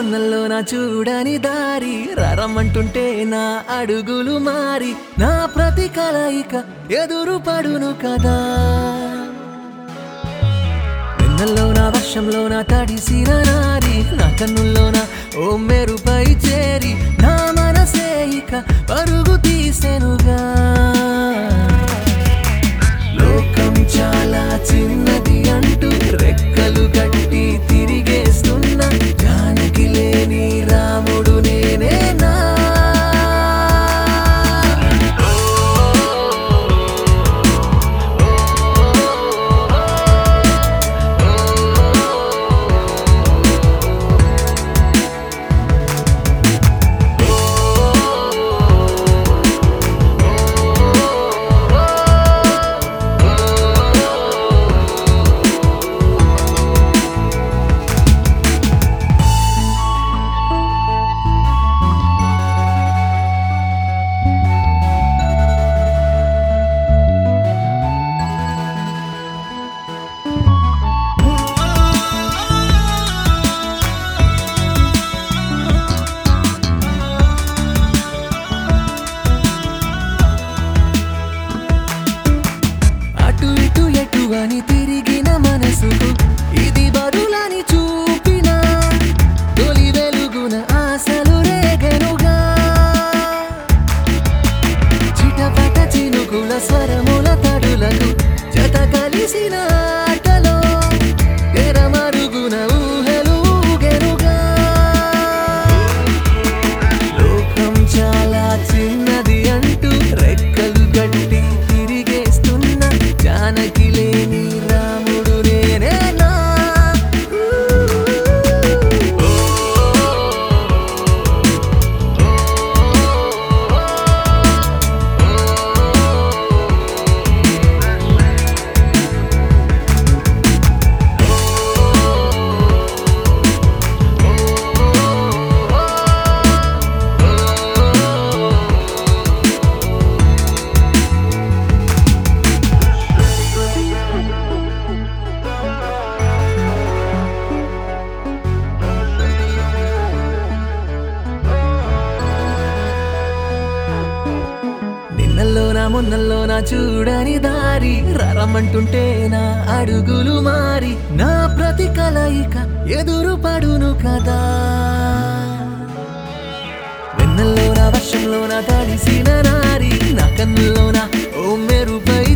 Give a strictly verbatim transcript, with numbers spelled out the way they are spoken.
మున్నల్లోన చూడని దారి రరమంటుంటే నా అడుగులు మారి నా ప్రతి కలయిక ఎదురు పడును కదా. వెన్నెల్లోన వర్షంలోన తడిసిన నారి నా కన్నుల్లోన ఓ మెరుపై చేరి నా మనసే ఇక పరుగు తీసెనుగా. లోకం చాలా చిన్నది అంటూ రెక్కలు కట్టి తిరిగేస్తున్న జానకి లేని రాముడు నేనేనా. అని తిరిగిన మనసుకు ఇది బదులని చూపిన తొలి వెలుగున ఆశలు రేగెనుగా. చిటపట చినుకుల స్వరముల తడులకు జత కలిసిన ఆటలో తెరమరుగున ఊహలు ఊగెనుగా. లోకం చాలా చిన్నది అంటూ రెక్కలు గట్టి తిరిగేస్తున్న జానకి లేని రాముడు నేనేనా. నిన్నల్లోన మున్నల్లోన చూడని దారి రరమంటుంటే నా అడుగులు మారి నా ప్రతి కలయిక ఎదురు పడును కదా. వెన్నెల్లోన వర్షంలోన తడిసిన నారి నా కన్నుల్లోన ఓ మెరుపై